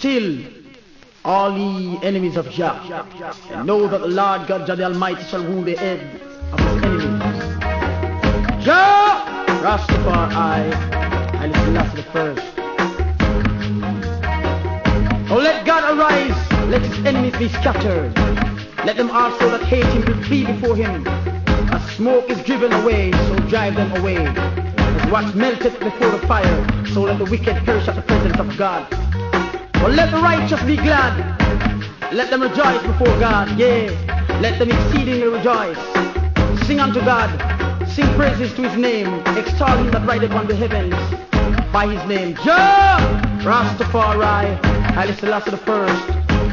still, all ye enemies of Jah, and know that the Lord God Jah the Almighty shall rule the head of his enemies. Jah, Rastafari, and it's the last of the first. Oh, let God arise, let his enemies be scattered. Let them also that hate him flee before him. As smoke is driven away, so drive them away. As wax melteth before the fire, so let the wicked perish at the presence of God. But let the righteous be glad. Let them rejoice before God. Yea, let them exceedingly rejoice. Sing unto God. Sing praises to his name. Extol him that rideth on the heavens by his name. Jah, Rastafari, Haile Selassie the first.